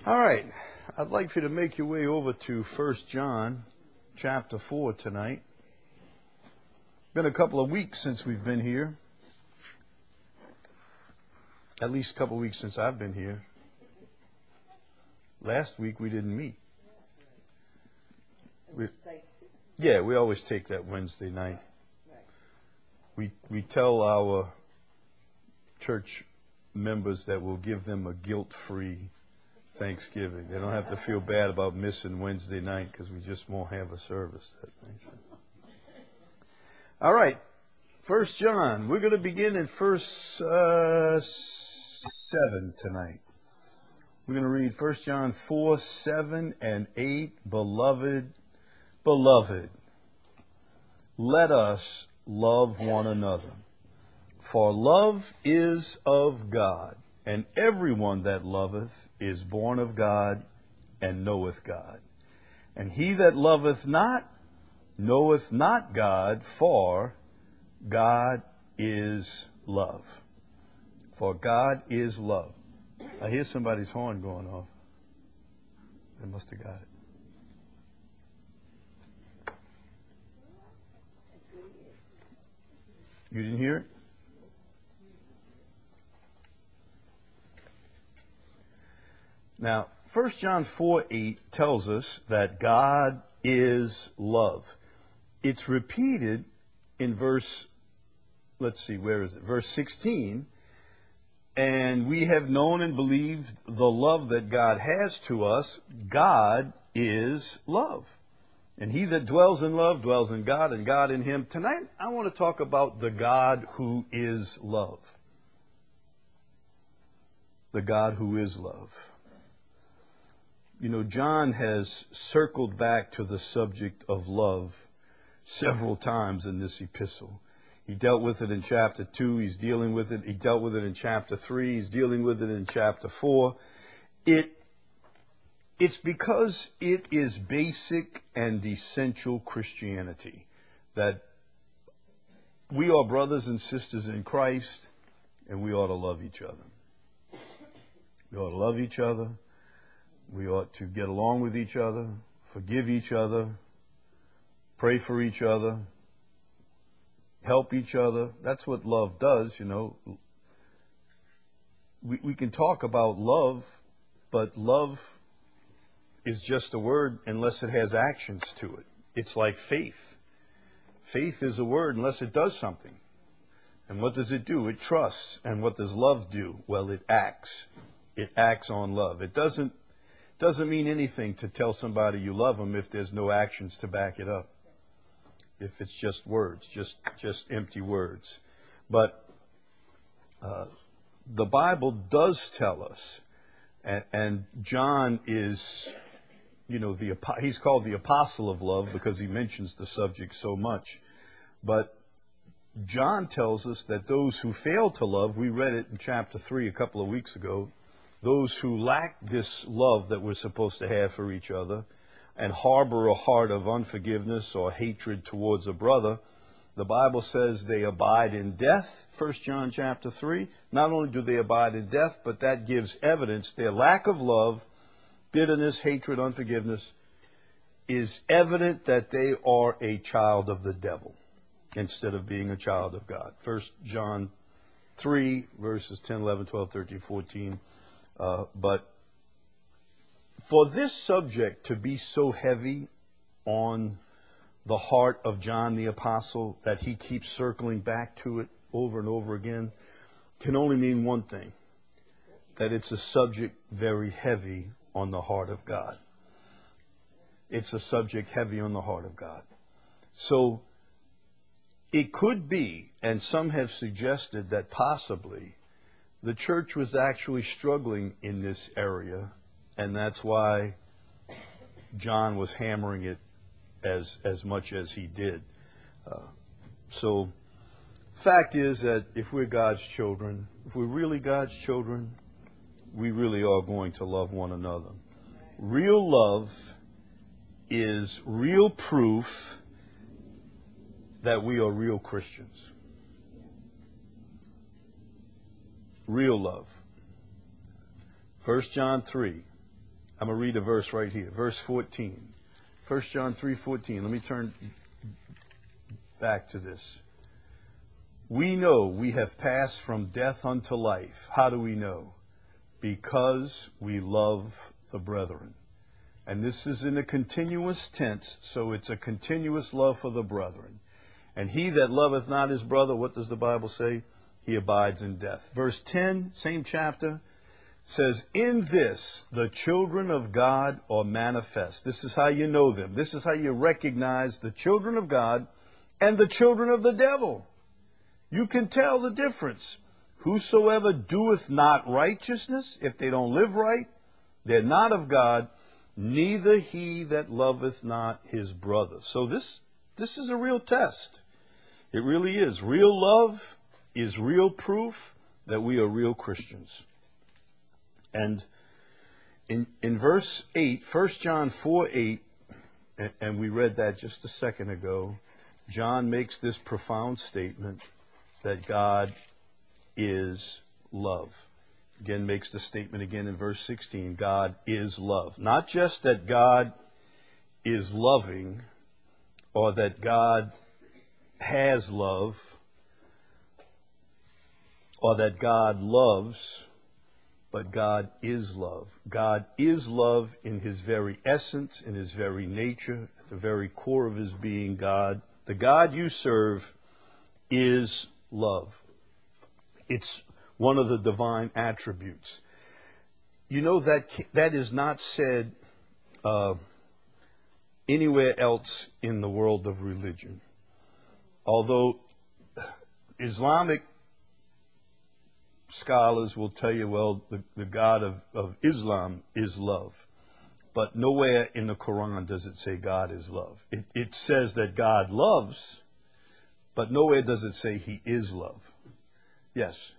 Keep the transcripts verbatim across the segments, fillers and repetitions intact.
All right. I'd like for you to make your way over to First John chapter four tonight. Been a couple of weeks since we've been here. At least a couple of weeks since I've been here. Last week we didn't meet. We, yeah, we always take that Wednesday night. We we tell our church members that we'll give them a guilt-free Thanksgiving. They don't have to feel bad about missing Wednesday night because we just won't have a service that night. So. All right, First John. We're going to begin in verse uh, seven tonight. We're going to read First John four, seven, and eight. Beloved, beloved, let us love one another. For love is of God, and everyone that loveth is born of God and knoweth God. And he that loveth not knoweth not God, for God is love. For God is love. I hear somebody's horn going off. They must have got it. You didn't hear it? Now, First John four, eight tells us that God is love. It's repeated in verse, let's see, where is it? Verse sixteen. And we have known and believed the love that God has to us. God is love. And he that dwells in love dwells in God and God in him. Tonight, I want to talk about the God who is love. The God who is love. You know, John has circled back to the subject of love several times in this epistle. He dealt with it in chapter two. He's dealing with it. He dealt with it in chapter three. He's dealing with it in chapter four. It, it's because it is basic and essential Christianity that we are brothers and sisters in Christ, and we ought to love each other. We ought to love each other. We ought to get along with each other, forgive each other, pray for each other, help each other. That's what love does, you know. We, we can talk about love, but love is just a word unless it has actions to it. It's like faith. Faith is a word unless it does something. And what does it do? It trusts. And what does love do? Well, it acts. It acts on love. It doesn't Doesn't mean anything to tell somebody you love them if there's no actions to back it up. If it's just words, just just empty words. But uh, the Bible does tell us, and, and John is, you know, the he's called the apostle of love because he mentions the subject so much. But John tells us that those who fail to love, we read it in chapter three a couple of weeks ago, those who lack this love that we're supposed to have for each other and harbor a heart of unforgiveness or hatred towards a brother, the Bible says they abide in death, First John chapter three. Not only do they abide in death, but that gives evidence. Their lack of love, bitterness, hatred, unforgiveness, is evident that they are a child of the devil instead of being a child of God. First John three, verses ten, eleven, twelve, thirteen, fourteen. Uh, but for this subject to be so heavy on the heart of John the Apostle that he keeps circling back to it over and over again can only mean one thing, that it's a subject very heavy on the heart of God. It's a subject heavy on the heart of God. So it could be, and some have suggested that possibly, the church was actually struggling in this area, and that's why John was hammering it as as much as he did. Uh, so, fact is that if we're God's children, if we're really God's children, we really are going to love one another. Real love is real proof that we are real Christians. Real love. First John three. I'm going to read a verse right here, verse fourteen. First John three fourteen. Let me turn back to this. We know we have passed from death unto life. How do we know? Because we love the brethren. And this is in a continuous tense, so it's a continuous love for the brethren. And he that loveth not his brother, what does the Bible say? He abides in death. Verse ten, same chapter, says, in this the children of God are manifest. This is how you know them. This is how you recognize the children of God and the children of the devil. You can tell the difference. Whosoever doeth not righteousness, if they don't live right, they're not of God, neither he that loveth not his brother. So this, this is a real test. It really is. Real love is real proof that we are real Christians. And in in verse eight, First John four eight, and, and we read that just a second ago, John makes this profound statement that God is love. Again, makes the statement again in verse sixteen, God is love. Not just that God is loving or that God has love or that God loves, but God is love. God is love in his very essence, in his very nature, at the very core of his being. God, the God you serve is love. It's one of the divine attributes. You know, that that is not said uh, anywhere else in the world of religion. Although Islamic scholars will tell you, well, the, the God of, of Islam is love. But nowhere in the Quran does it say God is love. It, it says that God loves, but nowhere does it say he is love. Yes?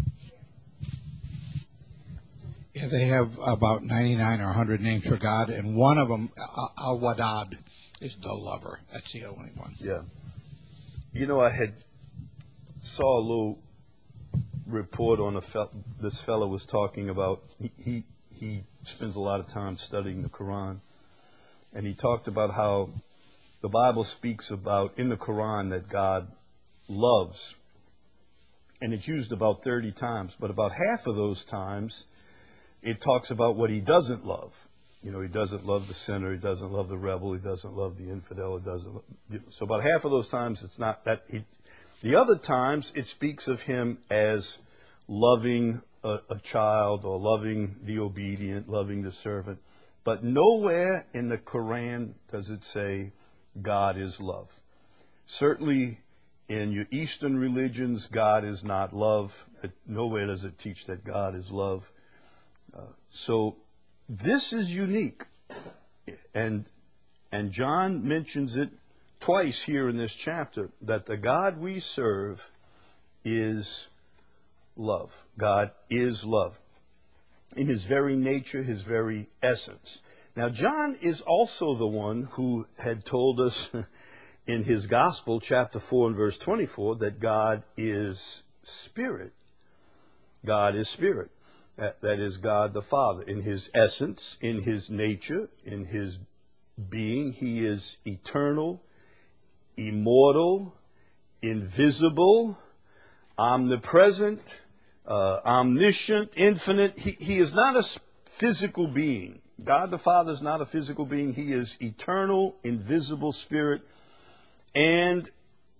Yeah, they have about ninety-nine or one hundred names for God, and one of them, Al-Wadad, is the lover. That's the only one. Yeah. You know, I had saw a little report on a fel- this fellow was talking about, he, he he spends a lot of time studying the Quran, and he talked about how the Bible speaks about in the Quran that God loves, and it's used about thirty times, but about half of those times it talks about what he doesn't love. You know, he doesn't love the sinner, he doesn't love the rebel, he doesn't love the infidel, he doesn't. You know, so about half of those times it's not that he. The other times, it speaks of him as loving a, a child or loving the obedient, loving the servant. But nowhere in the Quran does it say God is love. Certainly in your Eastern religions, God is not love. Nowhere does it teach that God is love. Uh, so this is unique. And, and John mentions it twice here in this chapter, that the God we serve is love. God is love. In his very nature, his very essence. Now, John is also the one who had told us in his gospel, chapter four and verse twenty-four, that God is spirit. God is spirit. That, that is God the Father. In his essence, in his nature, in his being, he is eternal, immortal, invisible, omnipresent, uh, omniscient, infinite. He, he is not a physical being. God the Father is not a physical being. He is eternal, invisible spirit. And,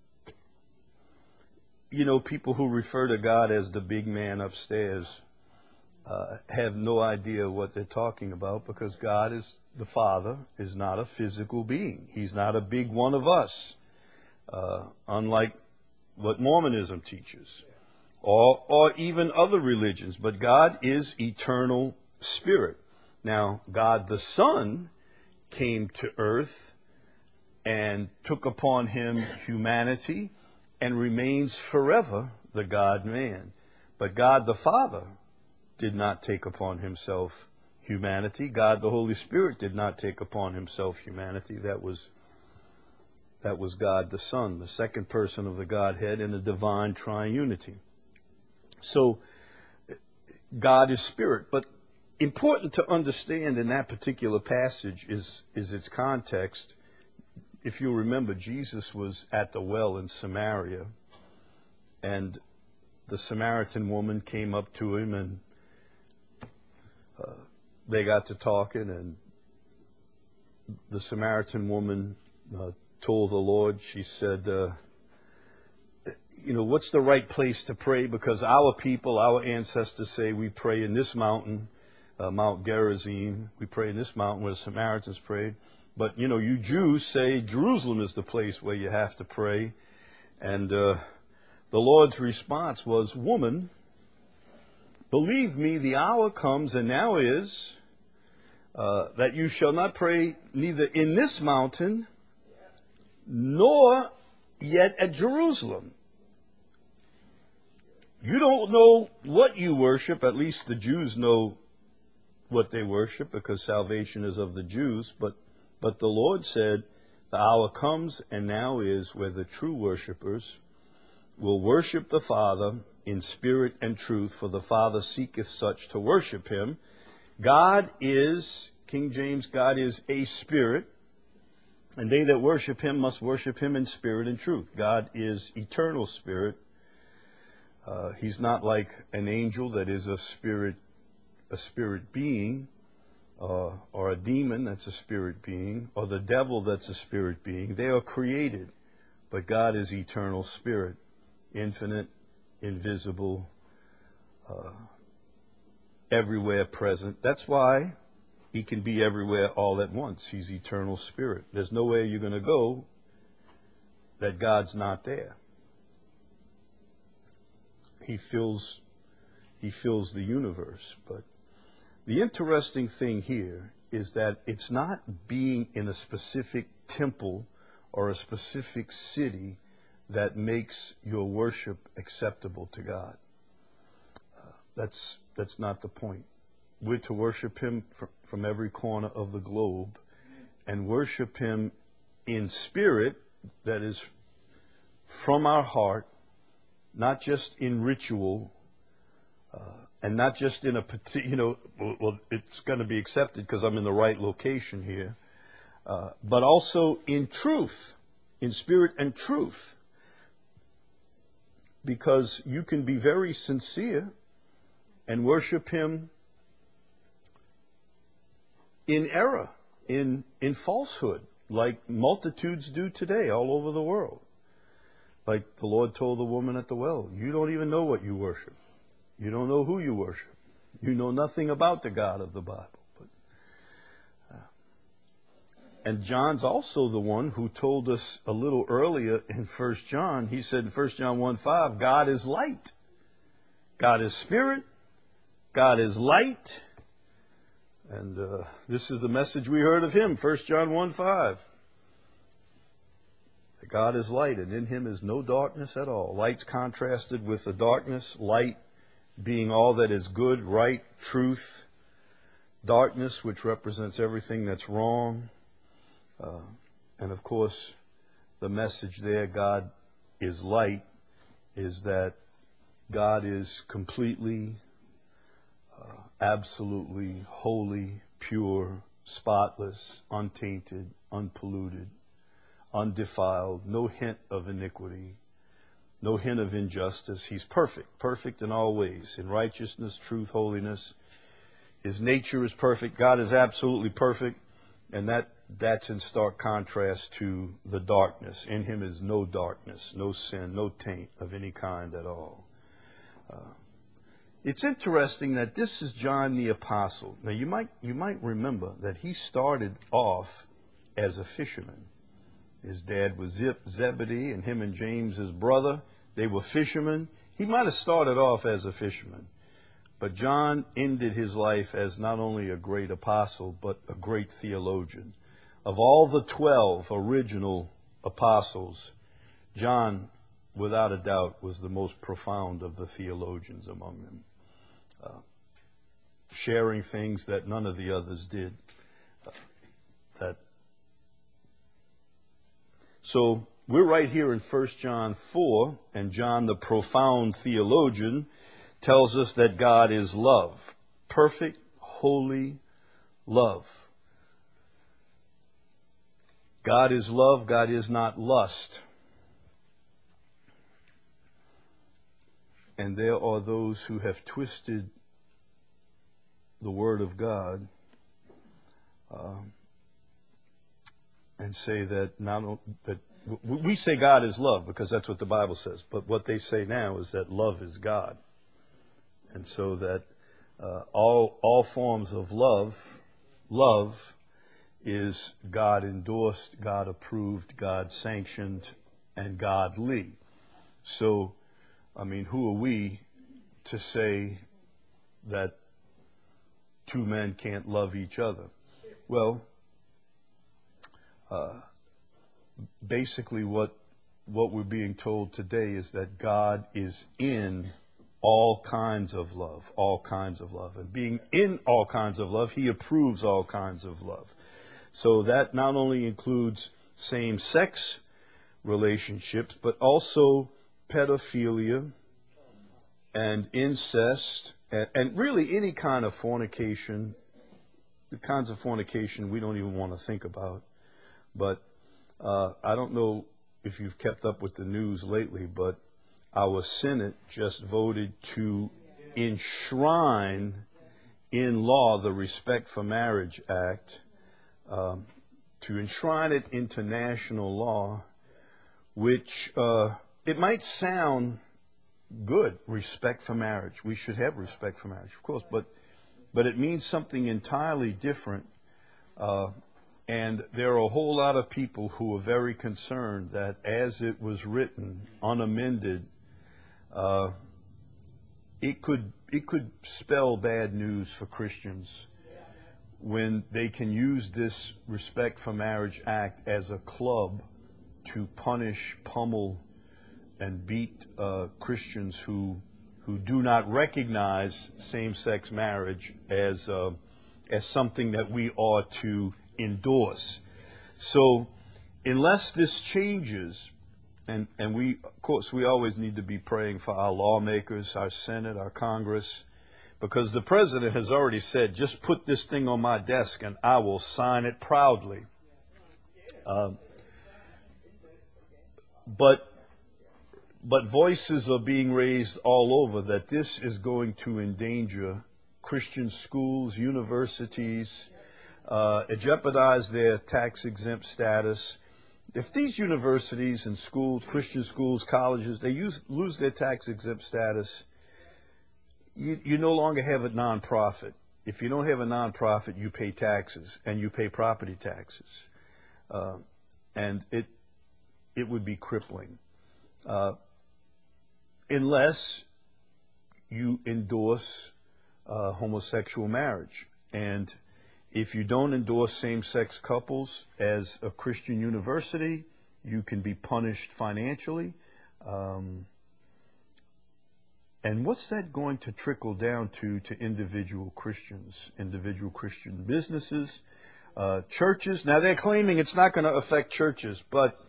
you know, people who refer to God as the big man upstairs uh, have no idea what they're talking about, because God is, the Father, is not a physical being. He's not a big one of us. Uh, unlike what Mormonism teaches, or, or even other religions. But God is eternal spirit. Now, God the Son came to earth and took upon him humanity and remains forever the God-man. But God the Father did not take upon himself humanity. God the Holy Spirit did not take upon himself humanity. That was That was God the Son, the second person of the Godhead in the divine triunity. So, God is spirit. But important to understand in that particular passage is, is its context. If you remember, Jesus was at the well in Samaria, and the Samaritan woman came up to him, and uh, they got to talking, and the Samaritan woman uh, told the Lord, she said, uh, you know, what's the right place to pray? Because our people, our ancestors say we pray in this mountain, uh, Mount Gerizim. We pray in this mountain where the Samaritans prayed. But, you know, you Jews say Jerusalem is the place where you have to pray. And uh, the Lord's response was, woman, believe me, the hour comes, and now is, uh, that you shall not pray neither in this mountain, nor yet at Jerusalem. You don't know what you worship. At least the Jews know what they worship, because salvation is of the Jews. But but the Lord said, the hour comes and now is where the true worshipers will worship the Father in spirit and truth, for the Father seeketh such to worship him. God is, King James, God is a spirit, and they that worship him must worship him in spirit and truth. God is eternal spirit. Uh, he's not like an angel that is a spirit, a spirit being, uh, or a demon that's a spirit being, or the devil that's a spirit being. They are created, but God is eternal spirit, infinite, invisible, uh, everywhere present. That's why he can be everywhere all at once. He's eternal spirit. There's nowhere you're going to go that God's not there. He fills, he fills the universe. But the interesting thing here is that it's not being in a specific temple or a specific city that makes your worship acceptable to God. Uh, that's that's not the point. We're to worship him fr- from every corner of the globe, and worship him in spirit, that is from our heart, not just in ritual, uh, and not just in a particular, you know, well, it's going to be accepted because I'm in the right location here, uh, but also in truth, in spirit and truth. Because you can be very sincere and worship him in error, in, in falsehood, like multitudes do today all over the world. Like the Lord told the woman at the well, you don't even know what you worship. You don't know who you worship. You know nothing about the God of the Bible. But, uh, and John's also the one who told us a little earlier in First John. He said in First John one five, God is light. God is spirit. God is light. And uh, this is the message we heard of him, First John one five. God is light, and in him is no darkness at all. Light's contrasted with the darkness, light being all that is good, right, truth. Darkness, which represents everything that's wrong. Uh, and of course, the message there, God is light, is that God is completely, uh, absolutely holy, pure, spotless, untainted, unpolluted, undefiled, no hint of iniquity, no hint of injustice. He's perfect, perfect in all ways, in righteousness, truth, holiness. His nature is perfect. God is absolutely perfect, and that that's in stark contrast to the darkness. In him is no darkness, no sin, no taint of any kind at all. Uh, it's interesting that this is John the Apostle. Now, you might you might remember that he started off as a fisherman. His dad was Zeb- Zebedee, and him and James, his brother, they were fishermen. He might have started off as a fisherman. But John ended his life as not only a great apostle, but a great theologian. Of all the twelve original apostles, John, without a doubt, was the most profound of the theologians among them, uh, sharing things that none of the others did. Uh, that So we're right here in First John four, and John, the profound theologian, tells us that God is love, perfect, holy love. God is love. God is not lust. And there are those who have twisted the Word of God um, and say that not that we say God is love because that's what the Bible says. But what they say now is that love is God, and so that uh, all all forms of love, love, is God endorsed, God approved, God sanctioned, and godly. So, I mean, who are we to say that two men can't love each other? Well, uh, basically what what we're being told today is that God is in all kinds of love, all kinds of love. And being in all kinds of love, he approves all kinds of love. So that not only includes same-sex relationships, but also pedophilia and incest, and, and really any kind of fornication, the kinds of fornication we don't even want to think about. But uh, I don't know if you've kept up with the news lately, but our Senate just voted to enshrine in law the Respect for Marriage Act, um, to enshrine it into national law, which uh, it might sound good, respect for marriage. We should have respect for marriage, of course, but but it means something entirely different. Uh, and there are a whole lot of people who are very concerned that as it was written, unamended, uh, it could it could spell bad news for Christians when they can use this Respect for Marriage Act as a club to punish, pummel, and beat uh, Christians who who do not recognize same-sex marriage as uh, as something that we ought to endorse. So, unless this changes, and and we of course we always need to be praying for our lawmakers, our Senate, our Congress, because the president has already said, "Just put this thing on my desk, and I will sign it proudly." Uh, but. But voices are being raised all over that this is going to endanger Christian schools, universities, uh, jeopardize their tax-exempt status. If these universities and schools, Christian schools, colleges, they use, lose their tax-exempt status, you, you no longer have a nonprofit. If you don't have a nonprofit, you pay taxes, and you pay property taxes. Uh, and it it would be crippling. Uh, unless you endorse uh, homosexual marriage. And if you don't endorse same-sex couples as a Christian university, you can be punished financially. Um, and what's that going to trickle down to to individual Christians, individual Christian businesses, uh, churches? Now, they're claiming it's not going to affect churches, but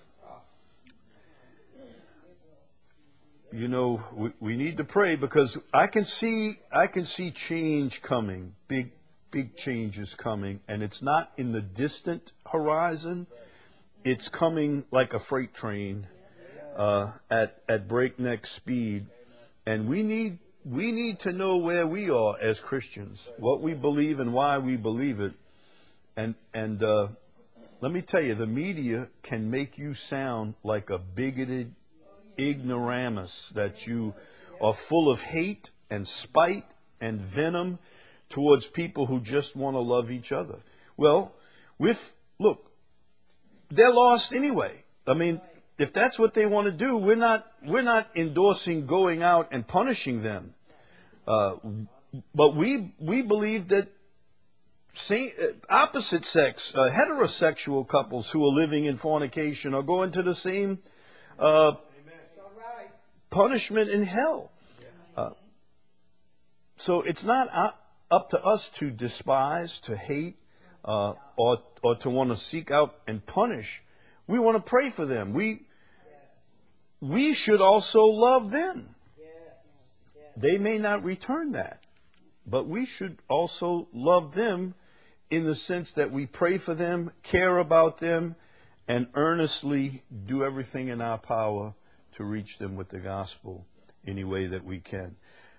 you know, we, we need to pray because I can see I can see change coming, big big changes coming, and it's not in the distant horizon. It's coming like a freight train uh, at at breakneck speed, and we need we need to know where we are as Christians, what we believe and why we believe it, and and uh, let me tell you, the media can make you sound like a bigoted ignoramus, that you are full of hate and spite and venom towards people who just want to love each other. Well, with look, they're lost anyway. I mean, if that's what they want to do, we're not we're not endorsing going out and punishing them. Uh, but we we believe that same, opposite sex, uh, heterosexual couples who are living in fornication are going to the same Uh, punishment in hell. Uh, so it's not uh, up to us to despise, to hate, uh, or or to want to seek out and punish. We want to pray for them. We we should also love them. They may not return that, but we should also love them in the sense that we pray for them, care about them, and earnestly do everything in our power to reach them with the gospel any way that we can.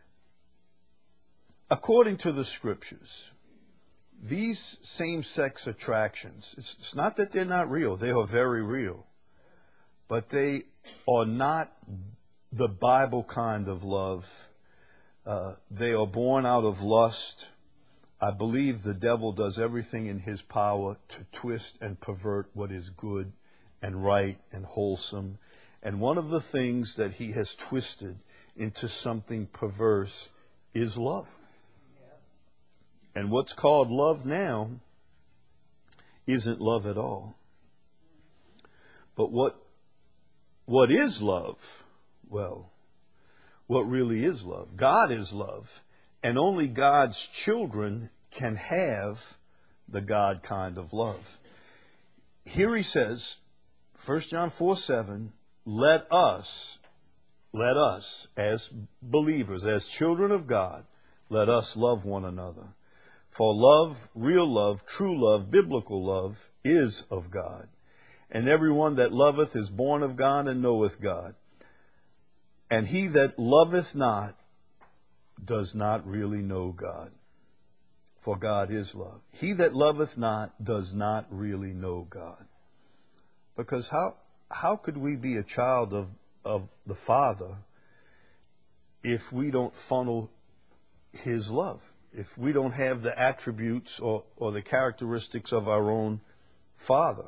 According to the scriptures, these same-sex attractions, it's, it's not that they're not real, they are very real, but they are not the Bible kind of love. Uh, they are born out of lust. I believe the devil does everything in his power to twist and pervert what is good and right and wholesome. And one of the things that he has twisted into something perverse is love. And what's called love now isn't love at all. But what what is love? Well, what really is love? God is love, and only God's children can have the God kind of love. Here he says, First John four seven, let us, let us, as believers, as children of God, let us love one another. For love, real love, true love, biblical love, is of God. And everyone that loveth is born of God and knoweth God. And he that loveth not does not really know God. For God is love. He that loveth not does not really know God. Because how how could we be a child of, of the Father if we don't funnel his love? If we don't have the attributes or, or the characteristics of our own Father?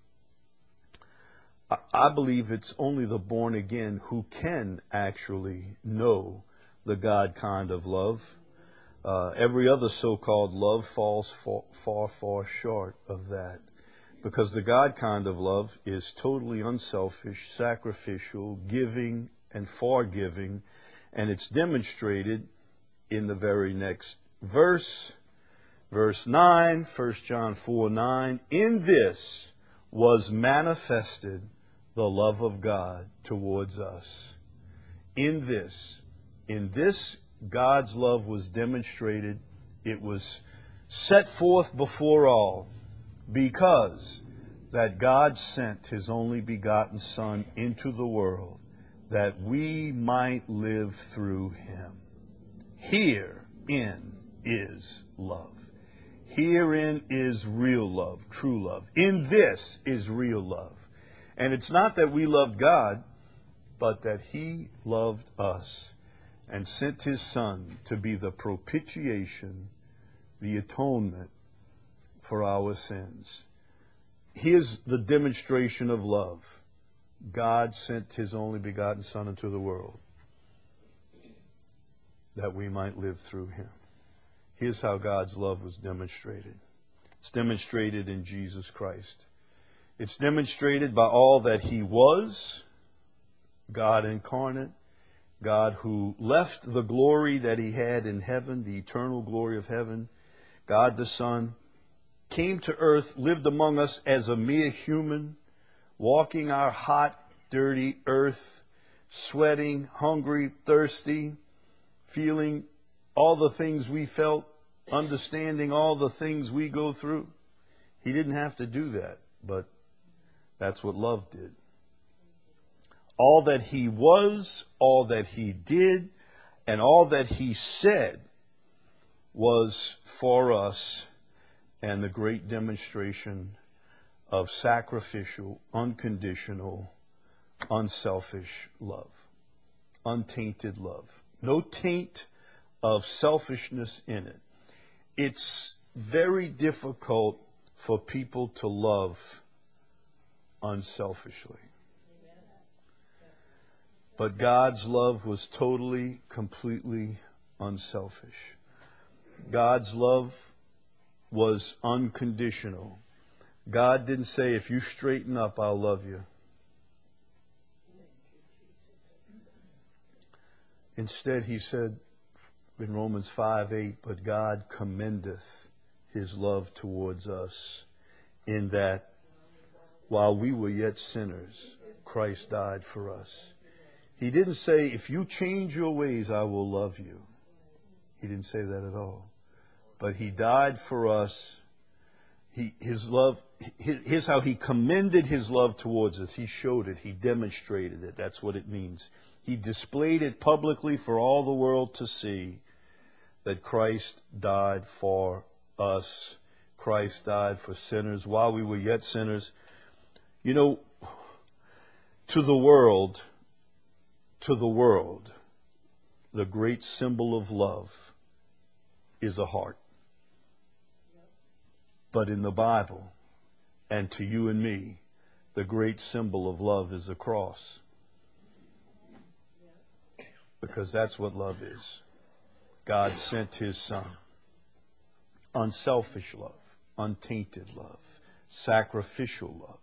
I, I believe it's only the born again who can actually know the God kind of love. Uh, every other so-called love falls far, far, far short of that. Because the God kind of love is totally unselfish, sacrificial, giving, and forgiving. And it's demonstrated in the very next verse. Verse nine, First John four nine. In this was manifested the love of God towards us. In this, in this God's love was demonstrated. It was set forth before all, because that God sent his only begotten Son into the world that we might live through him. Herein is love. Herein is real love, true love. In this is real love. And it's not that we loved God, but that he loved us and sent his Son to be the propitiation, the atonement for our sins. Here's the demonstration of love. God sent his only begotten Son into the world that we might live through him. Here's how God's love was demonstrated. It's demonstrated in Jesus Christ. It's demonstrated by all that he was, God incarnate, God who left the glory that he had in heaven, the eternal glory of heaven, God the Son, came to earth, lived among us as a mere human, walking our hot, dirty earth, sweating, hungry, thirsty, feeling all the things we felt, understanding all the things we go through. He didn't have to do that, but that's what love did. All that he was, all that he did, and all that he said was for us, and the great demonstration of sacrificial, unconditional, unselfish love. Untainted love. No taint of selfishness in it. It's very difficult for people to love unselfishly. But God's love was totally, completely unselfish. God's love was unconditional. God didn't say, if you straighten up, I'll love you. Instead, he said in Romans five eight, but God commendeth his love towards us in that while we were yet sinners, Christ died for us. He didn't say, if you change your ways, I will love you. He didn't say that at all. But he died for us. He, his love, here's how he commended his love towards us. He showed it. He demonstrated it. That's what it means. He displayed it publicly for all the world to see, that Christ died for us. Christ died for sinners while we were yet sinners. You know, to the world, to the world, the great symbol of love is a heart. But in the Bible, and to you and me, the great symbol of love is a cross. Because that's what love is. God sent his Son. Unselfish love, untainted love, sacrificial love.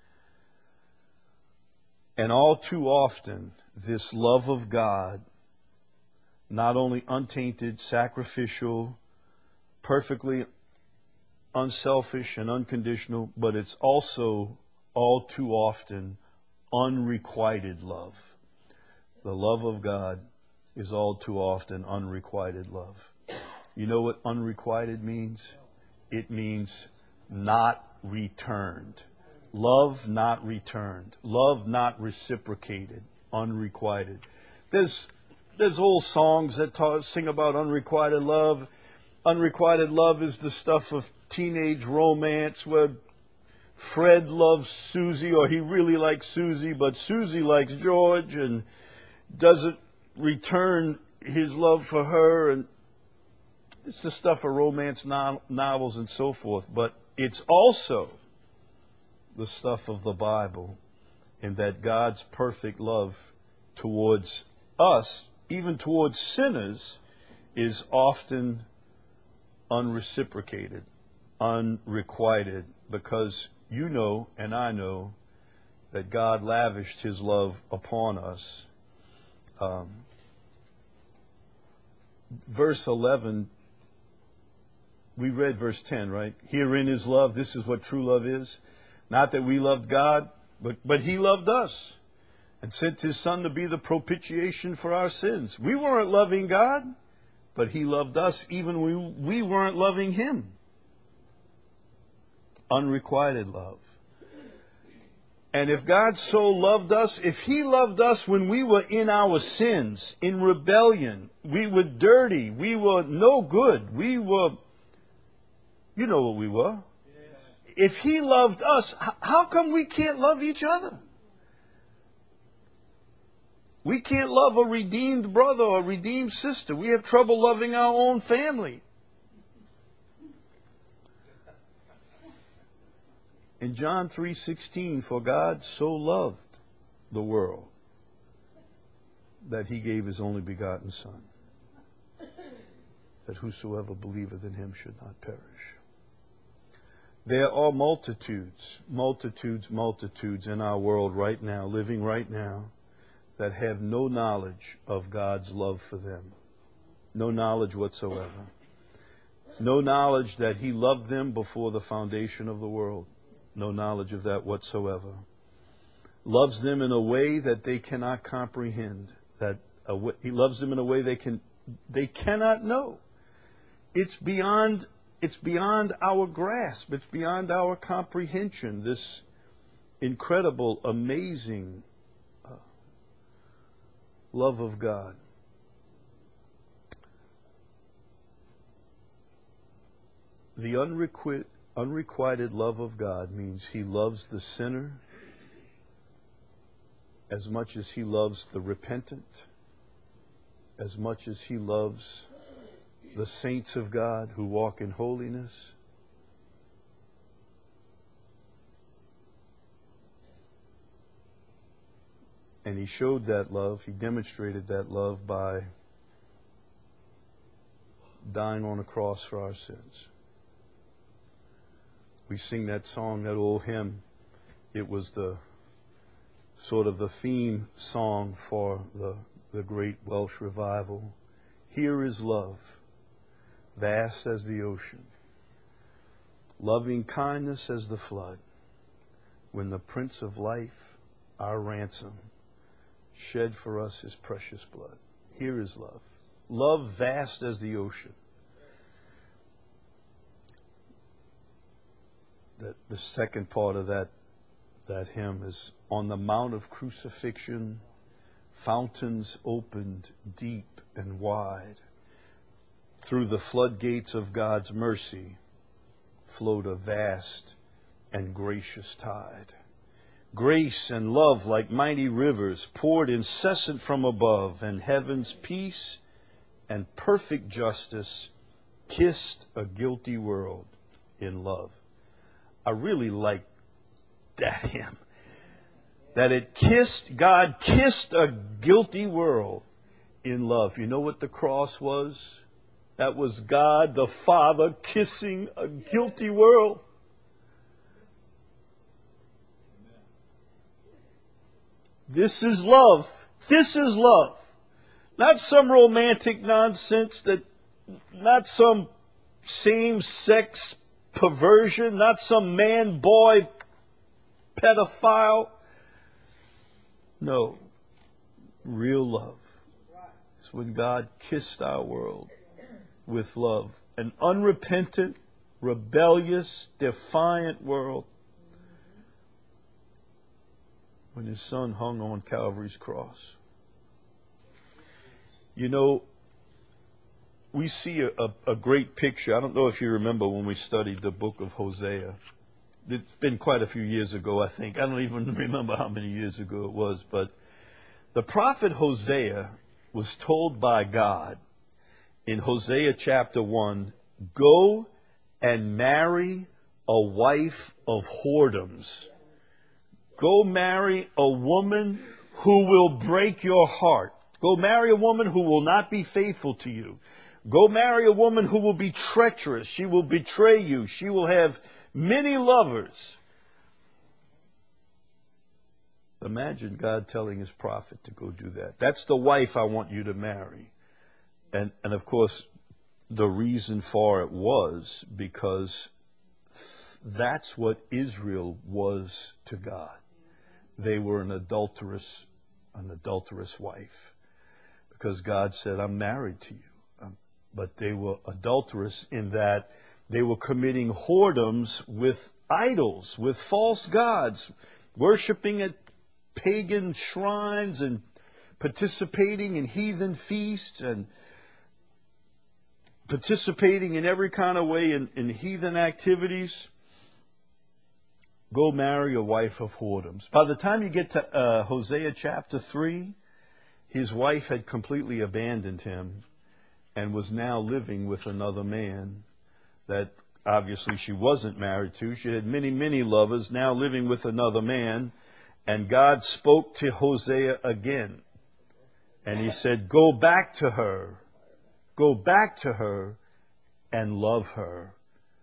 And all too often, this love of God, not only untainted, sacrificial, perfectly unselfish and unconditional, but it's also all too often unrequited love. The love of God is all too often unrequited love. You know what unrequited means? It means not returned. Love not returned. Love not reciprocated. Unrequited. There's there's old songs that talk, sing about unrequited love. Unrequited love is the stuff of teenage romance where Fred loves Susie, or he really likes Susie, but Susie likes George and doesn't return his love for her. And it's the stuff of romance no- novels and so forth. But it's also the stuff of the Bible, in that God's perfect love towards us, even towards sinners, is often unreciprocated, unrequited, because you know and I know that God lavished his love upon us. Um, verse eleven, we read verse ten, right? Herein is love. This is what true love is. Not that we loved God, but, but he loved us and sent his Son to be the propitiation for our sins. We weren't loving God, but he loved us even when we, we weren't loving him. Unrequited love. And if God so loved us, if he loved us when we were in our sins, in rebellion, we were dirty, we were no good, we were, you know what we were. If he loved us, how come we can't love each other? We can't love a redeemed brother or a redeemed sister. We have trouble loving our own family. In John three sixteen, for God so loved the world that he gave his only begotten Son, that whosoever believeth in him should not perish. There are multitudes, multitudes, multitudes in our world right now, living right now, that have no knowledge of God's love for them. No knowledge whatsoever. No knowledge that he loved them before the foundation of the world. No knowledge of that whatsoever. Loves them in a way that they cannot comprehend. That a way, he loves them in a way they can they cannot know. It's beyond it's beyond our grasp. It's beyond our comprehension. This incredible, amazing uh, love of God. The unrequited Unrequited love of God means he loves the sinner as much as he loves the repentant, as much as he loves the saints of God who walk in holiness. And he showed that love, he demonstrated that love by dying on a cross for our sins. We sing that song, that old hymn. It was the sort of the theme song for the, the great Welsh revival. Here is love, vast as the ocean, loving kindness as the flood, when the Prince of Life, our ransom, shed for us his precious blood. Here is love. Love vast as the ocean. The, the second part of that, that hymn is, on the mount of crucifixion, fountains opened deep and wide. Through the floodgates of God's mercy flowed a vast and gracious tide. Grace and love like mighty rivers poured incessant from above, and heaven's peace and perfect justice kissed a guilty world in love. I really like that hymn. That it kissed, God kissed a guilty world in love. You know what the cross was? That was God the Father kissing a guilty world. This is love. This is love. Not some romantic nonsense, that, not some same-sex perversion, not some man-boy pedophile. No, real love. It's when God kissed our world with love. An unrepentant, rebellious, defiant world. When his son hung on Calvary's cross. You know, we see a, a, a great picture. I don't know if you remember when we studied the book of Hosea. It's been quite a few years ago, I think. I don't even remember how many years ago it was. But the prophet Hosea was told by God in Hosea chapter one, go and marry a wife of whoredoms. Go marry a woman who will break your heart. Go marry a woman who will not be faithful to you. Go marry a woman who will be treacherous. She will betray you. She will have many lovers. Imagine God telling his prophet to go do that. That's the wife I want you to marry. And, and of course, the reason for it was because that's what Israel was to God. They were an adulterous, an adulterous wife. Because God said, I'm married to you. Um, but they were adulterous in that they were committing whoredoms with idols, with false gods, worshiping at pagan shrines and participating in heathen feasts and participating in every kind of way in, in heathen activities. Go marry a wife of whoredoms. By the time you get to uh, Hosea chapter three, his wife had completely abandoned him and was now living with another man that obviously she wasn't married to. She had many, many lovers, now living with another man. And God spoke to Hosea again. And he said, go back to her. Go back to her and love her.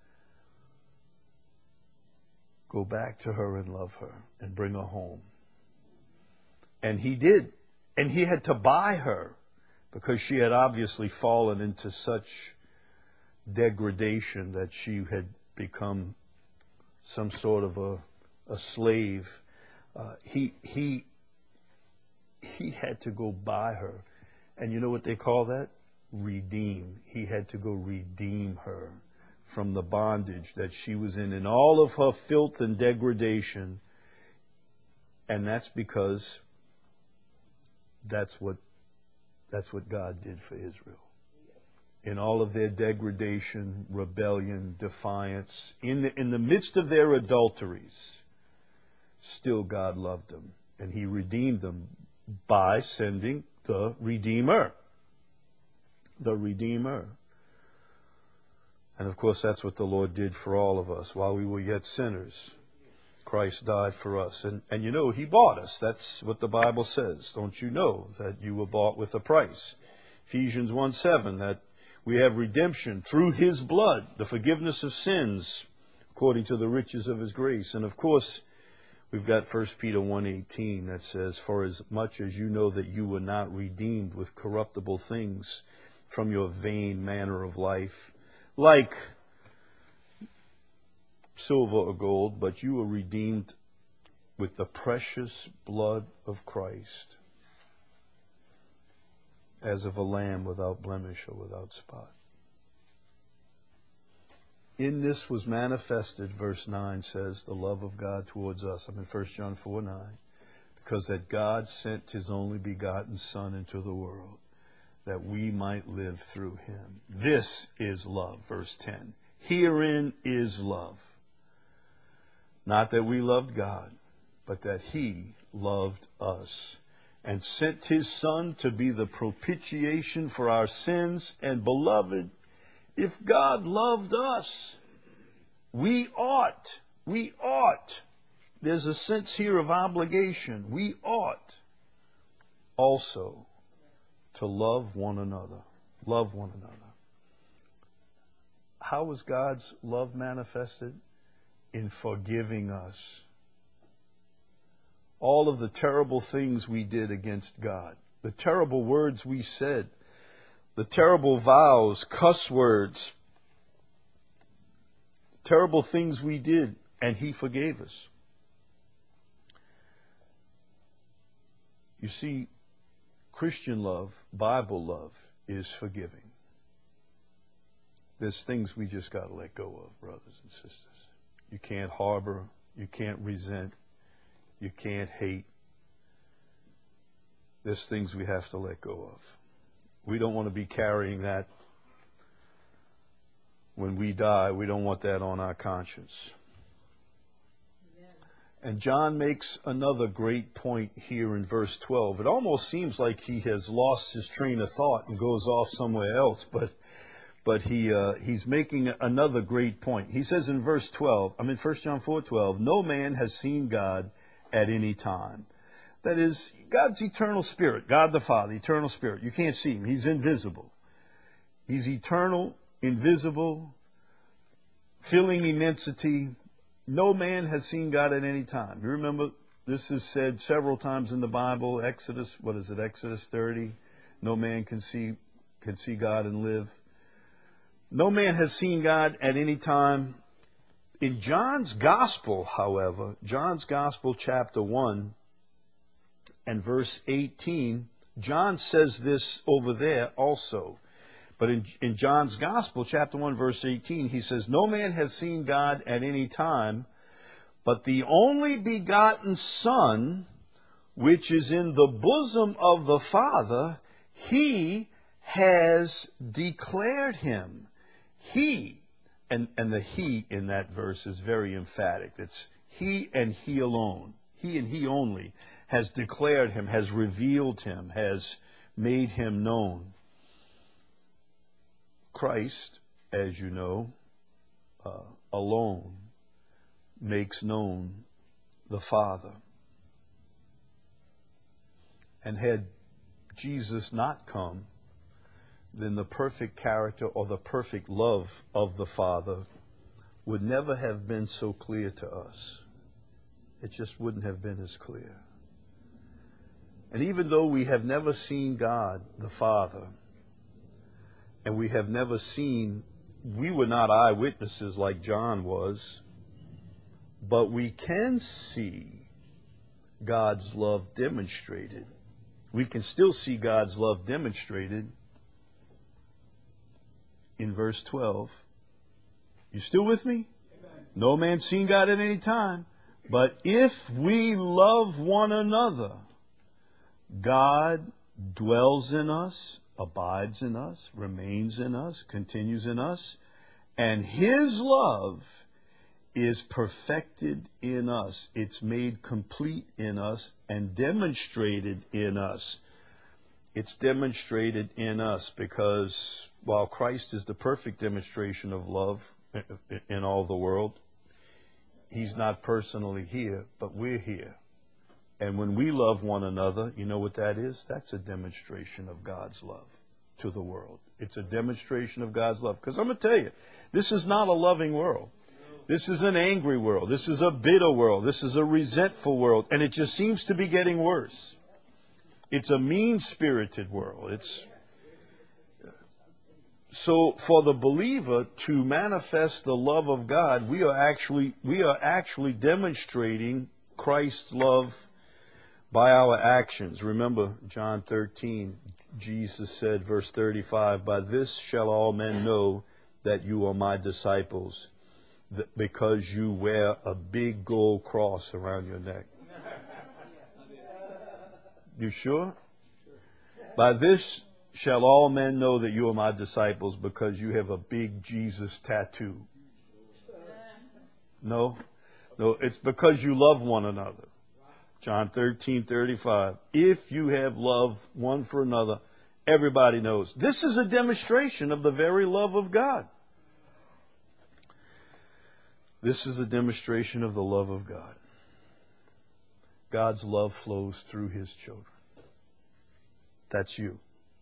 Go back to her and love her and bring her home. And he did. And he had to buy her because she had obviously fallen into such degradation that she had become some sort of a, a slave. Uh, he, he, he had to go buy her. And you know what they call that? Redeem. He had to go redeem her from the bondage that she was in, in all of her filth and degradation. And that's because that's what, that's what God did for Israel. In all of their degradation, rebellion, defiance, in the, in the midst of their adulteries, still God loved them. And he redeemed them by sending the Redeemer. The Redeemer. And of course, that's what the Lord did for all of us. While we were yet sinners, Christ died for us. And, and you know, he bought us. That's what the Bible says. Don't you know that you were bought with a price? Ephesians one seven, that we have redemption through his blood, the forgiveness of sins, according to the riches of his grace. And of course, we've got First Peter one eighteen that says, for as much as you know that you were not redeemed with corruptible things from your vain manner of life, like silver or gold, but you were redeemed with the precious blood of Christ, as of a lamb without blemish or without spot. In this was manifested, verse nine says, the love of God towards us. I'm in First John four nine. Because that God sent his only begotten Son into the world, that we might live through him. This is love, verse ten. Herein is love. Not that we loved God, but that he loved us, and sent his Son to be the propitiation for our sins. And beloved, if God loved us, we ought, we ought, there's a sense here of obligation, we ought also to love one another. Love one another. How was God's love manifested? In forgiving us. All of the terrible things we did against God, the terrible words we said, the terrible vows, cuss words, terrible things we did, and he forgave us. You see, Christian love, Bible love, is forgiving. There's things we just got to let go of, brothers and sisters. You can't harbor, you can't resent, you can't hate. There's things we have to let go of. We don't want to be carrying that when we die. We don't want that on our conscience. Amen. And John makes another great point here in verse twelve. It almost seems like he has lost his train of thought and goes off somewhere else, but but he uh, he's making another great point. He says in verse twelve, I mean First John four twelve, no man has seen God at any time. That is, God's eternal spirit, God the Father, eternal spirit. You can't see him. He's invisible. He's eternal, invisible, filling immensity. No man has seen God at any time. You remember, this is said several times in the Bible. Exodus, what is it, Exodus thirty? No man can see can see God and live. No man has seen God at any time. In John's Gospel, however, John's Gospel, chapter one and verse eighteen, John says this over there also. But in, in John's Gospel, chapter one, verse eighteen, he says, no man has seen God at any time, but the only begotten Son, which is in the bosom of the Father, he has declared him. He, and, and the he in that verse is very emphatic. It's he and he alone. He and he only has declared him, has revealed him, has made him known. Christ, as you know, uh, alone makes known the Father. And had Jesus not come, then the perfect character or the perfect love of the Father would never have been so clear to us. It just wouldn't have been as clear. And even though we have never seen God, the Father, and we have never seen, we were not eyewitnesses like John was, but we can see God's love demonstrated. We can still see God's love demonstrated in verse twelve. You still with me? Amen. No man's seen God at any time. But if we love one another, God dwells in us, abides in us, remains in us, continues in us, and his love is perfected in us. It's made complete in us and demonstrated in us. It's demonstrated in us because while Christ is the perfect demonstration of love in all the world, he's not personally here, but we're here. And when we love one another, you know what that is? That's a demonstration of God's love to the world. It's a demonstration of God's love. Because I'm going to tell you, this is not a loving world. This is an angry world. This is a bitter world. This is a resentful world. And it just seems to be getting worse. It's a mean-spirited world. It's so for the believer to manifest the love of God, we are actually we are actually demonstrating Christ's love by our actions. Remember John thirteen, Jesus said, verse thirty-five, "By this shall all men know that you are my disciples, th- because you wear a big gold cross around your neck." You sure? "By this shall all men know that you are my disciples, because you have a big Jesus tattoo." No, no, it's because you love one another. John thirteen thirty-five. If you have love one for another, everybody knows. This is a demonstration of the very love of God. This is a demonstration of the love of God. God's love flows through his children. That's you.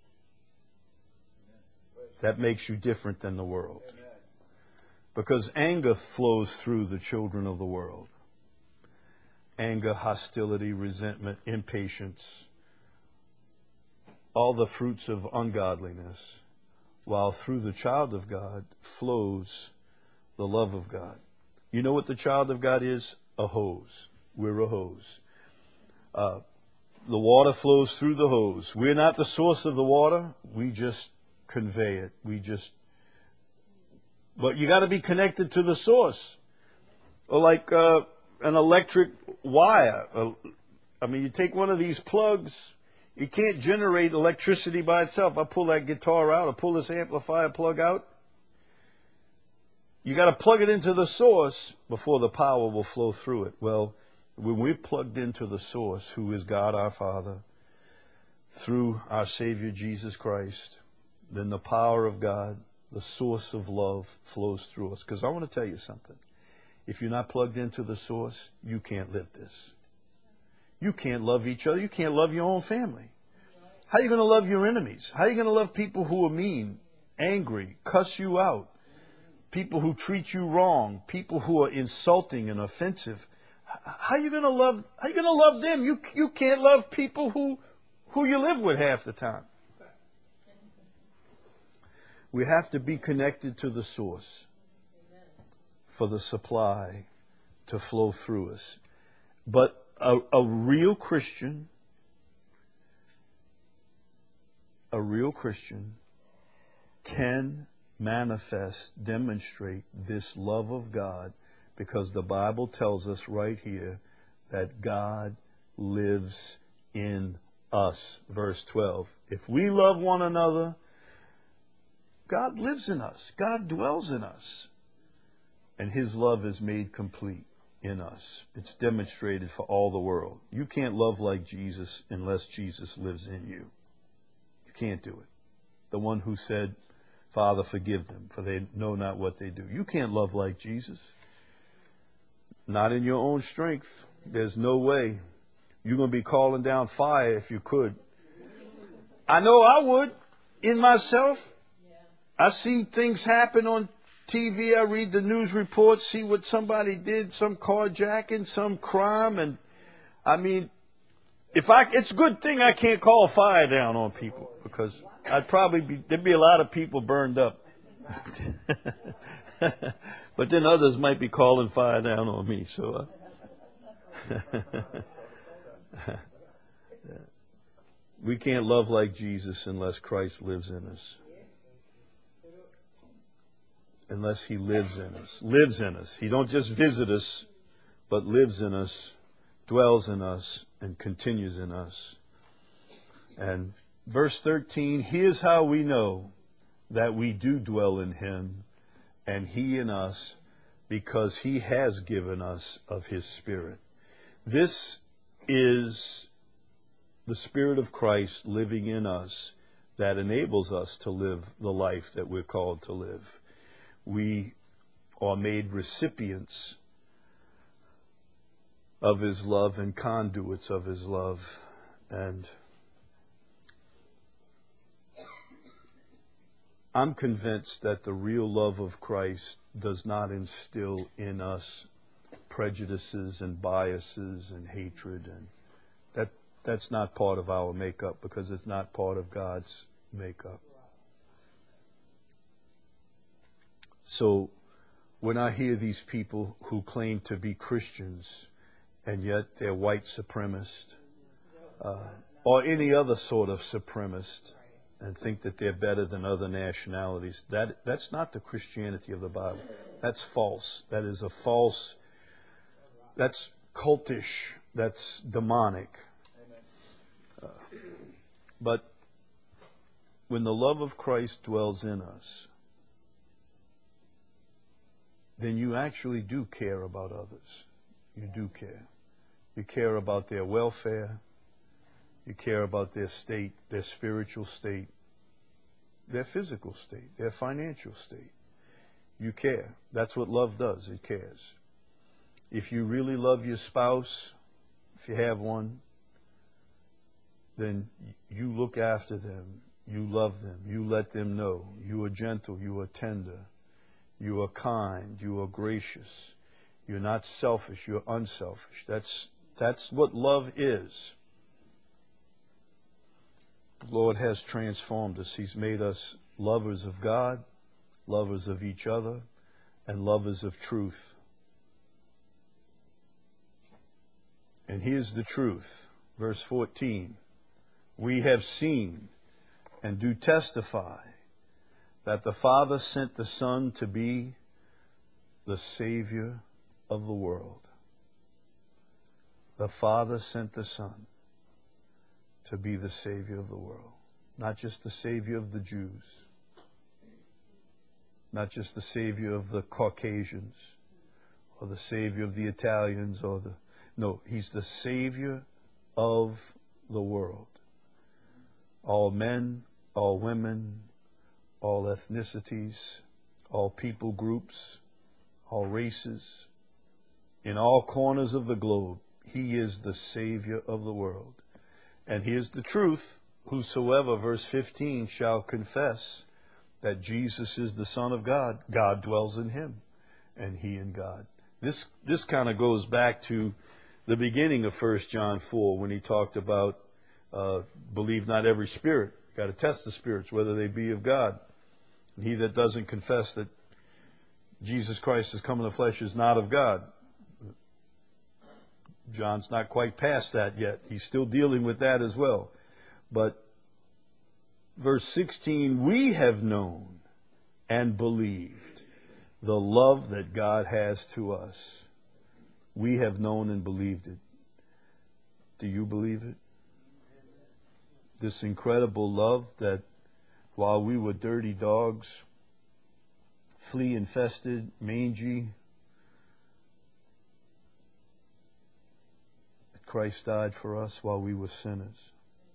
That makes you different than the world. Because anger flows through the children of the world. Anger, hostility, resentment, impatience, all the fruits of ungodliness, while through the child of God flows the love of God. You know what the child of God is? A hose. We're a hose. Uh, the water flows through the hose. We're not the source of the water. We just convey it. We just... But you got to be connected to the source. Or like uh, an electric wire. Uh, I mean, you take one of these plugs, it can't generate electricity by itself. I pull that guitar out, I pull this amplifier plug out. You got to plug it into the source before the power will flow through it. Well, when we're plugged into the source, who is God our Father, through our Savior Jesus Christ, then the power of God, the source of love, flows through us. Because I want to tell you something. If you're not plugged into the source, you can't live this. You can't love each other. You can't love your own family. How are you going to love your enemies? How are you going to love people who are mean, angry, cuss you out, people who treat you wrong, people who are insulting and offensive? How are you going to love? How are you going to love them? You you can't love people who who you live with half the time. We have to be connected to the source for the supply to flow through us. But a, a real Christian, a real Christian can manifest, demonstrate this love of God, because the Bible tells us right here that God lives in us. Verse twelve. If we love one another, God lives in us. God dwells in us. And his love is made complete in us. It's demonstrated for all the world. You can't love like Jesus unless Jesus lives in you. You can't do it. The one who said, "Father, forgive them, for they know not what they do." You can't love like Jesus. Not in your own strength. There's no way. You're going to be calling down fire if you could. I know I would in myself. I've seen things happen on T V. I read the news reports, see what somebody did, some carjacking, some crime. And I mean, if I, it's a good thing I can't call fire down on people, because I'd probably be, there'd be a lot of people burned up. But then others might be calling fire down on me. So, uh, we can't love like Jesus unless Christ lives in us. Unless he lives in us. Lives in us. He don't just visit us, but lives in us, dwells in us, and continues in us. And verse thirteen, here's how we know that we do dwell in him and he in us, because he has given us of his Spirit. This is the Spirit of Christ living in us that enables us to live the life that we're called to live. We are made recipients of his love and conduits of his love. And I'm convinced that the real love of Christ does not instill in us prejudices and biases and hatred. And that that's not part of our makeup, because it's not part of God's makeup. So when I hear these people who claim to be Christians and yet they're white supremacists, uh, or any other sort of supremacist, and think that they're better than other nationalities. That that's not the Christianity of the Bible. That's false. That is a false, that's cultish, that's demonic. Uh, but when the love of Christ dwells in us, then you actually do care about others. You do care. You care about their welfare. You care about their state, their spiritual state, their physical state, their financial state. You care. That's what love does. It cares. If you really love your spouse, if you have one, then you look after them. You love them. You let them know. You are gentle. You are tender. You are kind. You are gracious. You're not selfish. You're unselfish. That's, that's what love is. The Lord has transformed us. He's made us lovers of God, lovers of each other, and lovers of truth. And here's the truth. Verse fourteen. We have seen and do testify that the Father sent the Son to be the Savior of the world. The Father sent the Son to be the Savior of the world. Not just the Savior of the Jews. Not just the Savior of the Caucasians or the Savior of the Italians or the... No, He's the Savior of the world. All men, all women, all ethnicities, all people groups, all races, in all corners of the globe, He is the Savior of the world. And here's the truth. Whosoever, verse fifteen, shall confess that Jesus is the Son of God, God dwells in him, and he in God. This this kind of goes back to the beginning of First John four, when he talked about uh, believe not every spirit. Got to test the spirits, whether they be of God. And he that doesn't confess that Jesus Christ has come in the flesh is not of God. John's not quite past that yet. He's still dealing with that as well. But verse sixteen, we have known and believed the love that God has to us. We have known and believed it. Do you believe it? This incredible love that while we were dirty dogs, flea infested, mangy, Christ died for us while we were sinners.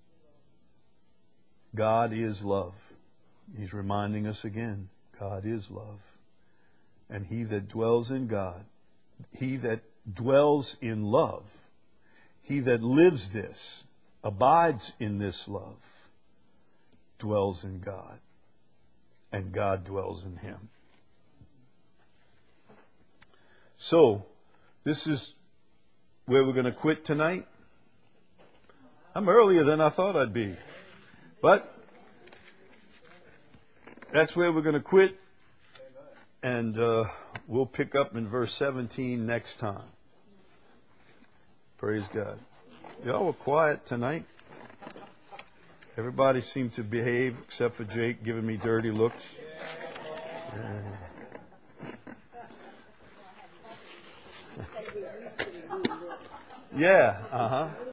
God is love. He's reminding us again, God is love. And he that dwells in God, he that dwells in love, he that lives this, abides in this love, dwells in God, and God dwells in him. So, this is where we're going to quit tonight. I'm earlier than I thought I'd be. But that's where we're going to quit. And uh, we'll pick up in verse seventeen next time. Praise God. Y'all were quiet tonight. Everybody seemed to behave except for Jake giving me dirty looks. Yeah, yeah uh-huh.